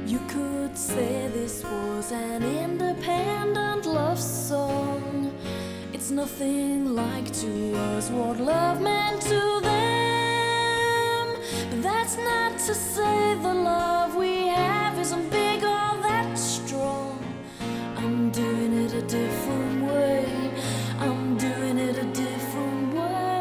You could say this was an independent love song. It's nothing like to us what love meant to them. But that's not to say the love we have isn't big or that strong. I'm doing it a different way. I'm doing it a different way.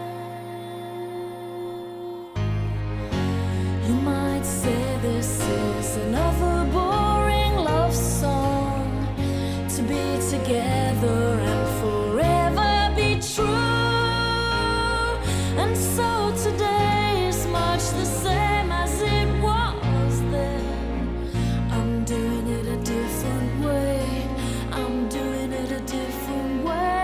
You might say this is another boring love song, to be together and forever be true. And so today is much the same as it was then. I'm doing it a different way. I'm doing it a different way.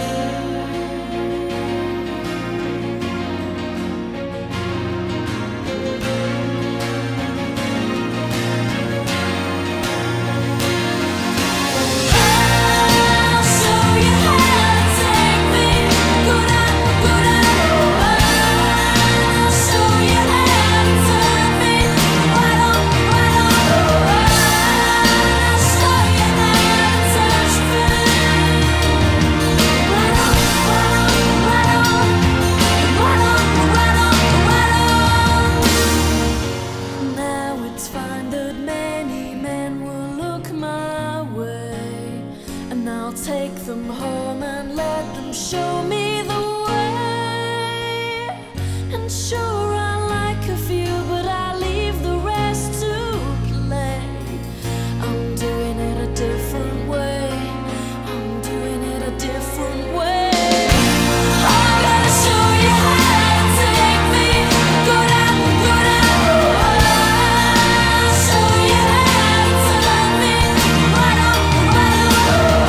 I'll take them home and let them show me the way. And sure, I like a few, but I leave the rest to play. I'm doing it a different way. I'm doing it a different way. I'm gonna show you how to take me good out, good out. I'll show you how to turn me right on, right on.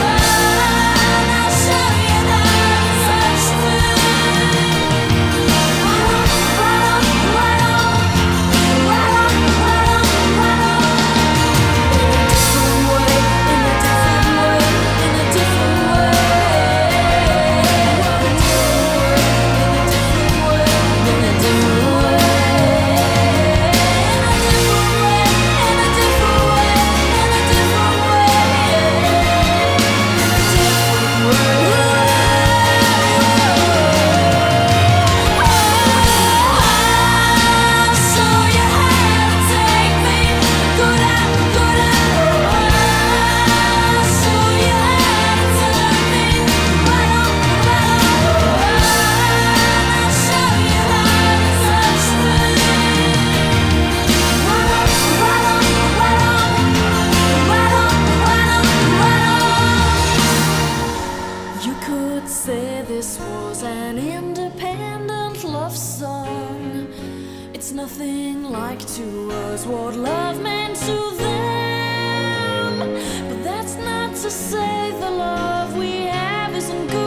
Say this was an independent love song. It's nothing like to us what love meant to them. But that's not to say the love we have isn't good.